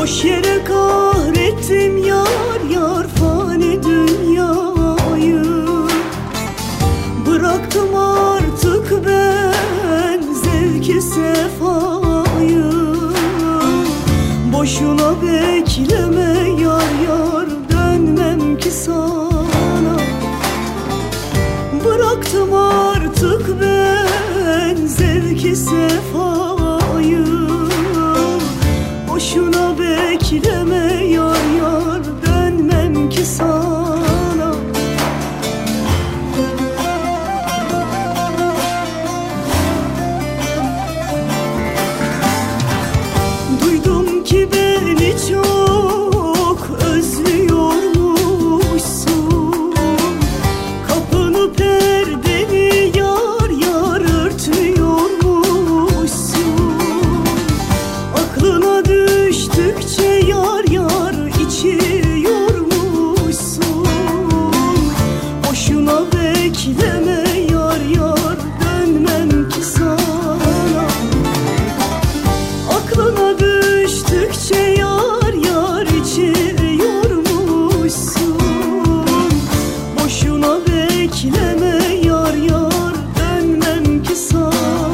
Boş yere kahrettim yar yar fani dünyayı. Bıraktım artık ben zevki sefayı. Boşuna bekleme yar yar, dönmem ki sana. Bıraktım artık ben zevki sefayı. Boşuna bekleme yar yar, dönmem ki sana. Duydum ki beni çok özlüyormuşsun. Kapını perdeni yar yar örtmüyormuşsun. Aklına düştükçe yar yar içiyormuşsun. Boşuna bekleme yar yar, dönmem ki sana. Aklına düştükçe yar yar içiyormuşsun. Boşuna bekleme yar yar, dönmem ki sana.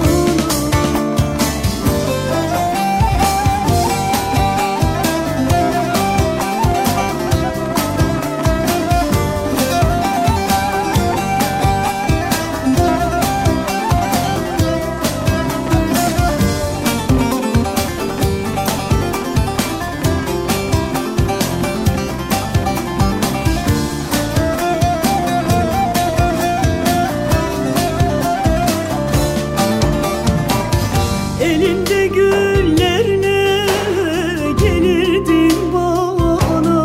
Elinde güllerine gelirdin bana.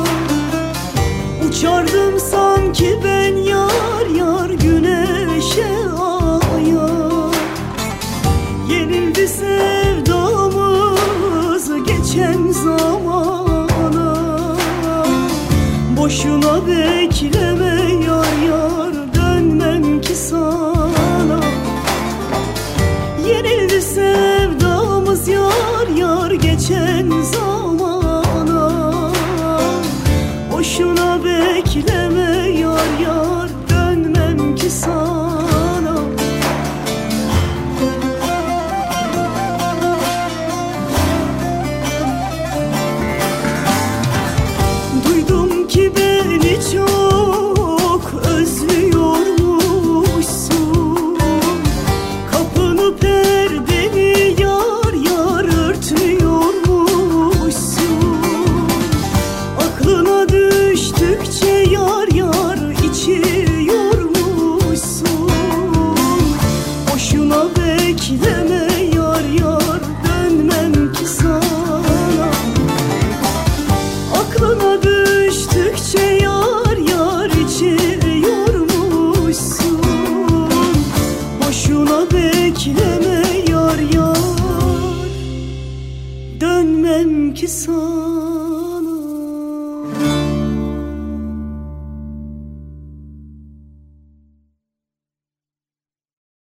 Uçardım sanki ben yar yar güneşe aya. Yenildi sevdamız geçen zamana. Boşuna bekleme yar yar, dönmem ki sana. Yenildi sevdamız yar yar geçen zamana. Boşuna bekleme yar yar, dönmem ki sana. Duydum ki beni çok özlüyormuşsun. Kapını perdeni yar yar örtüyormuşsun. Aklına düştükçe yar yar içiyormuşsun. Boşuna bekleme yar yar, dönmem ki sana. Aklına düştükçe yar yar içiyormuşsun. Boşuna bekleme yar yar, dönmem ki sana.